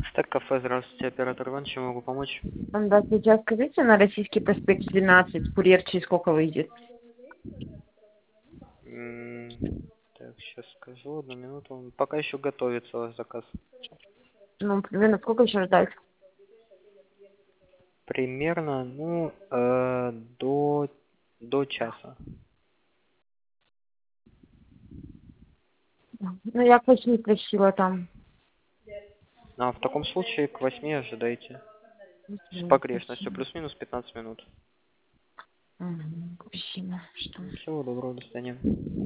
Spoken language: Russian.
Так, кафе, здравствуйте, оператор Иван, чем могу помочь? Да, сейчас скажите, на Российский проспект 12, курьер через сколько выйдет? Так, сейчас скажу, одну минуту. Пока еще готовится ваш заказ. Ну, примерно сколько еще ждать? Примерно, ну, до часа. Ну, я к 8 просила там. А в таком случае к 8 ожидайте. С погрешностью Спасибо. плюс-минус 15 минут. Спасибо. Что? Всего доброго, до свидания.